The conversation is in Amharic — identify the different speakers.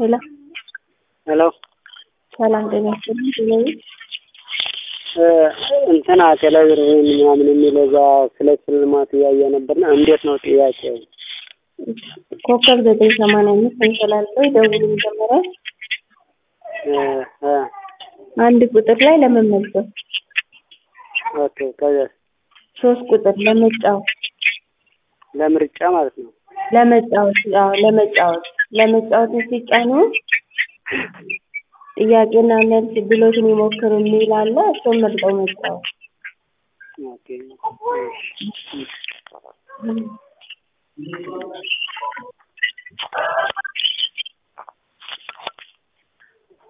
Speaker 1: ሄሎ
Speaker 2: ሄሎ
Speaker 1: ሰላም ጤና ይስጥልኝ።
Speaker 2: እንትና ቴሌቪዥን ምናምን የሚለው እዛ ስለ ሽልማት እያየ ነበርና እንዴት ነው ጥያቄው?
Speaker 1: ኮከብ 985 እንስላለው ደውሉ መጀመሪያ አንድ ቁጥር ላይ ለመመዝገብ
Speaker 2: ኦኬ ከዛ
Speaker 1: 3 ቁጥር
Speaker 2: ለምርጫ ማለት ነው።
Speaker 1: ለመጫወት ሲጫኑ ጥያቄና መልስ ብሎትን ይሞክሩ የሚል አለ። እሱን መርጠው መጫወት።
Speaker 2: ኦኬ